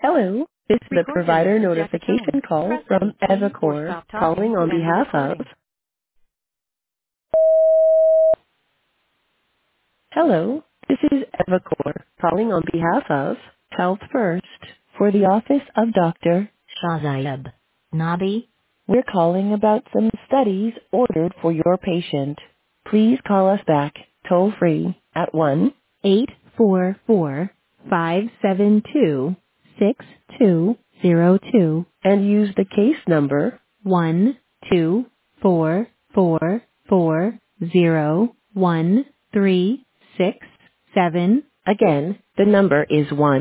Hello, this is a Record your provider message at the tone. notification call Press from any key or Evacor, stop talking calling to on end the behalf of. recording. Hello, this is Evacor, calling on behalf of Health First for the office of Dr. Shazayeb Nabi. We're calling about some studies ordered for your patient. Please call us back toll free at 1-844-572-6202 and use the case number 124440137. Again, the number is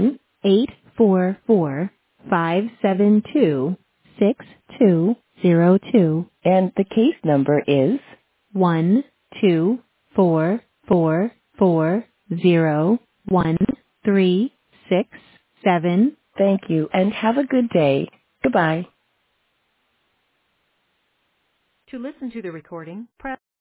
1-844-572-6202 and the case number is 124440137. Thank you and have a good day. Goodbye. To listen to the recording, press